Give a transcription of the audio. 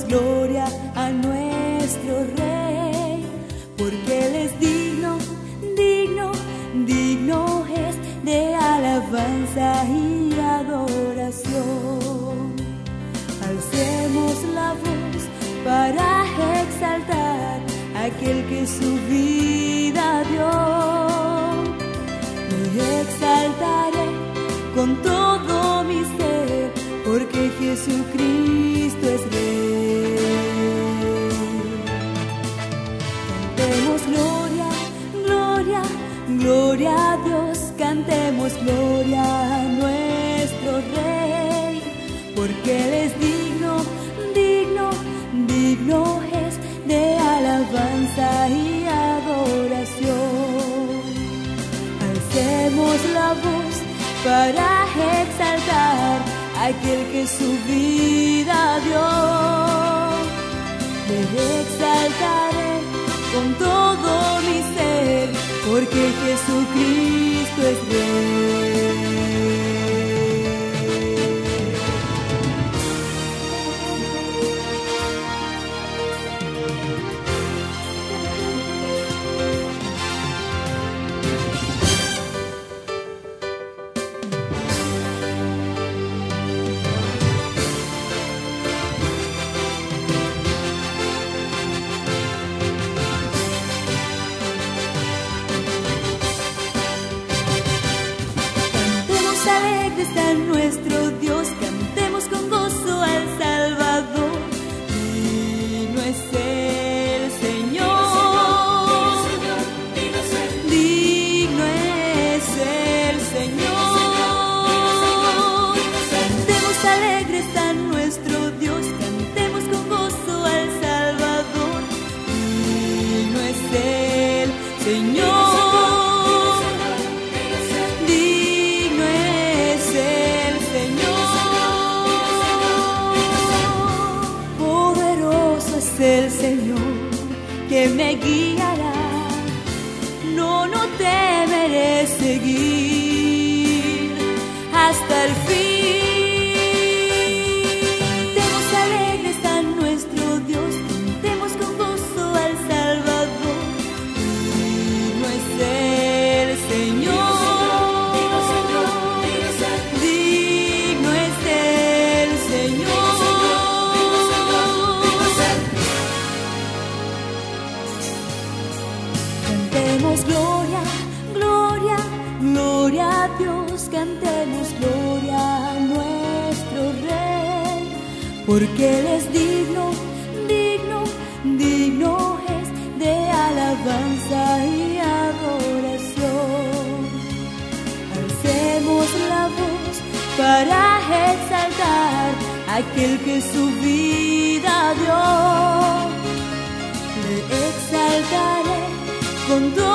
gloria a nuestro Rey, porque Él es digno, digno, digno es de alabanza y adoración. Alcemos la voz para exaltar a aquel que su vida dio. Me exaltaré con todo mi ser, porque Jesucristo es Rey. Cantemos gloria, gloria, gloria a Dios. Cantemos gloria a nuestro Rey, porque Él es digno, digno, digno es de alabanza y adoración. Alcemos la voz para exaltar a aquel que su vida dio. Me exaltaré con todo mi ser, porque Jesucristo es Rey. A nuestro Dios, cantemos con gozo al Salvador. Digno es el Señor, digno es el Señor. Cantemos alegres a nuestro Dios, cantemos con gozo al Salvador. Digno es el Señor. El Señor que me guiará, no temeré seguir hasta el fin. Cantemos alegres a nuestro Dios, cantemos con gozo al Salvador. Digno es el Señor, digno es el Señor. Cantemos gloria, gloria, gloria a Dios. Cantemos gloria a nuestro Rey, porque Él es digno, digno, digno es de alabanza y adoración. Alcemos la voz para exaltar a aquel que su vida dio. Le exaltaré con todo